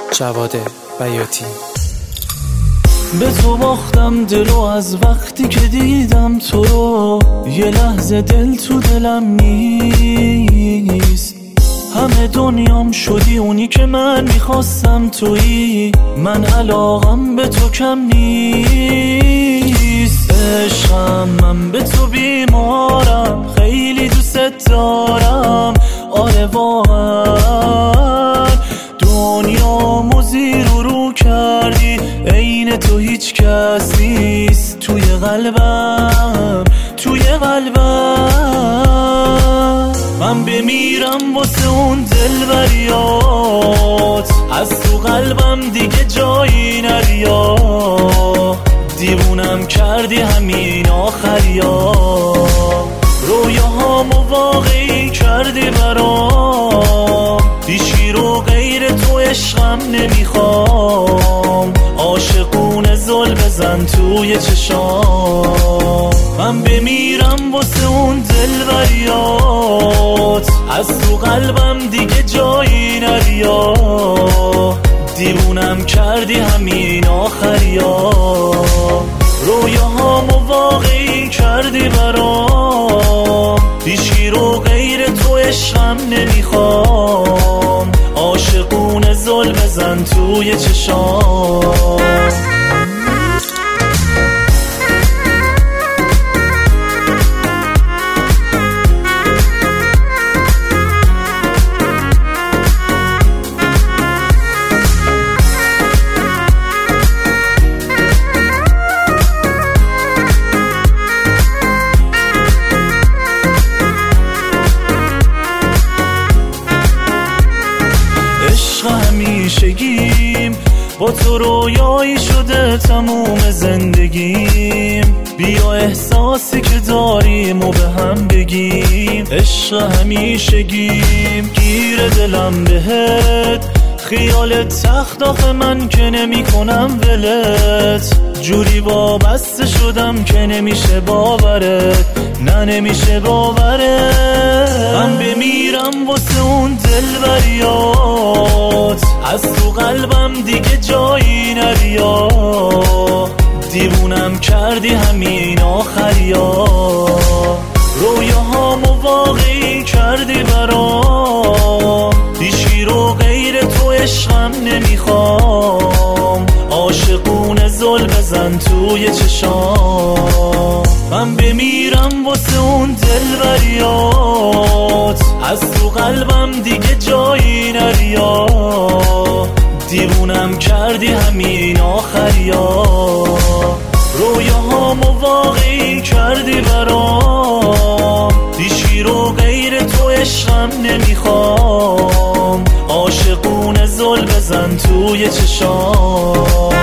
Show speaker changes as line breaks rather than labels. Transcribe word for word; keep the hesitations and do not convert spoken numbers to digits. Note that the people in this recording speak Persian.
جواد بیاتی.
به تو باختم دلو از وقتی که دیدم تو رو، یه لحظه دل تو دلم نیست. همه دنیام شدی اونی که من میخواستم تویی، من علاقم به تو کم نیست. عشقم من به تو بیمارم، خیلی دوست دارم. آره واقعا دنیامو زیر و رو کردی، عین تو هیچ کس نیست توی قلبم، توی قلبم. من بمیرم واسه اون دلبریات، از تو قلبم دیگه جایی نریا. دیوونم کردی همین آخریا، رویاهامو واقعی کردی برام. هیچی رو غیر تو عشقم نمیخوام، عاشقونه زل بزن توی چشام. من بمیرم واسه اون دلبریات، از تو قلبم دیگه جایی نریا. دیوونم کردی همین آخریا، رویاهامو واقعی کردی برام. هیچی رو غیر تو عشقم نمیخوام، عاشقونه زل بزن توی چشام. همیشگیم با تو رویایی شده تموم زندگیم. بیا احساسی که داریم و به هم بگیم. عشق همیشگیم گیر دلم بهت، خیالت تخت آخه من که نمی کنم ولت. جوری وابسته شدم که نمیشه باورت، نه نمیشه باورت. من بمیرم واسه اون دلبریات، از تو قلبم دیگه جایی نریا. دیوونم کردی همین آخریا، رویاهامو واقعی کردی برام. هیچی رو غیر تو عشقم نمیخوام، عاشقونه زل بزن توی چشام. من بمیرم واسه اون دلبریات، از تو قلبم دیگه جایی نریا. دیوونم کردی همین آخریا، رویاهامو واقعی کردی برام. هیچی رو غیر تو عشقم نمیخوام، عاشقونه زل بزن توی چشام.